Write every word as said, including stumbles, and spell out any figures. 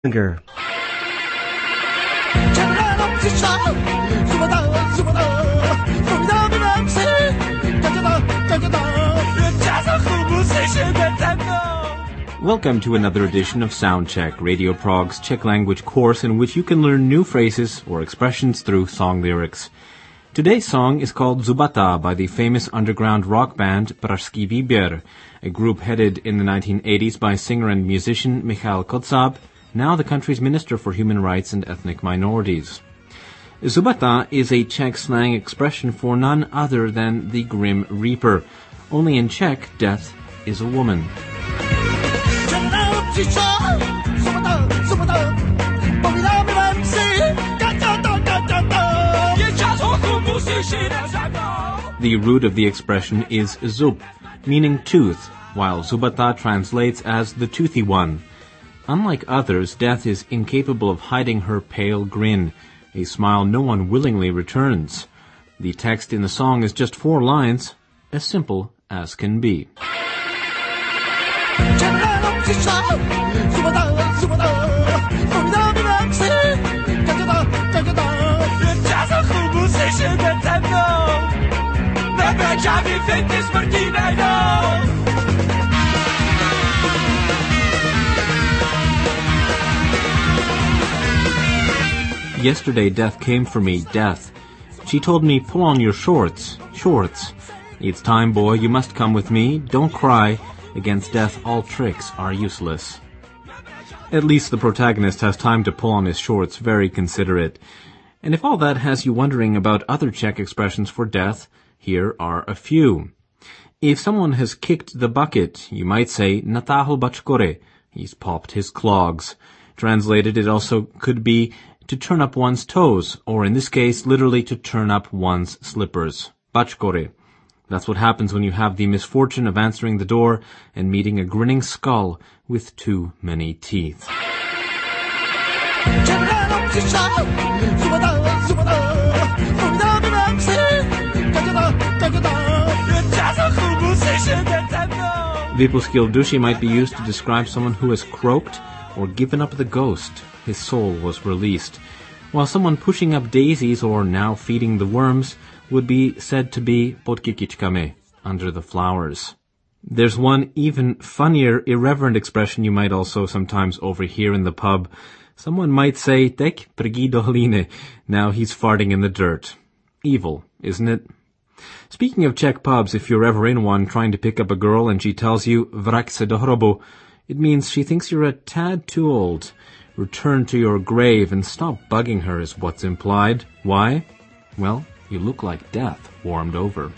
Singer. Welcome to another edition of Soundcheck, Radio Prague's Czech language course in which you can learn new phrases or expressions through song lyrics. Today's song is called Zubata by the famous underground rock band Pražský výběr, a group headed in the nineteen eighties by singer and musician Michal Kotsab, now the country's Minister for Human Rights and Ethnic Minorities. Zubata is a Czech slang expression for none other than the Grim Reaper. Only in Czech, death is a woman. The root of the expression is zub, meaning tooth, while Zubata translates as the toothy one. Unlike others, death is incapable of hiding her pale grin, a smile no one willingly returns. The text in the song is just four lines, as simple as can be. Yesterday death came for me, death. She told me, pull on your shorts, shorts. It's time, boy, you must come with me. Don't cry. Against death, all tricks are useless. At least the protagonist has time to pull on his shorts, very considerate. And if all that has you wondering about other Czech expressions for death, here are a few. If someone has kicked the bucket, you might say, natáhl bačkory, he's popped his clogs. Translated, it also could be to turn up one's toes, or in this case, literally to turn up one's slippers. Bačkory. That's what happens when you have the misfortune of answering the door and meeting a grinning skull with too many teeth. Vypustil duši might be used to describe someone who has croaked or given up the ghost. His soul was released. While someone pushing up daisies or now feeding the worms would be said to be pod kytičkami, under the flowers. There's one even funnier, irreverent expression you might also sometimes overhear in the pub. Someone might say, teď prgí do hlíny, now he's farting in the dirt. Evil, isn't it? Speaking of Czech pubs, if you're ever in one trying to pick up a girl and she tells you, vrať se do hrobu, it means she thinks you're a tad too old. Return to your grave and stop bugging her is what's implied. Why? Well, you look like death warmed over.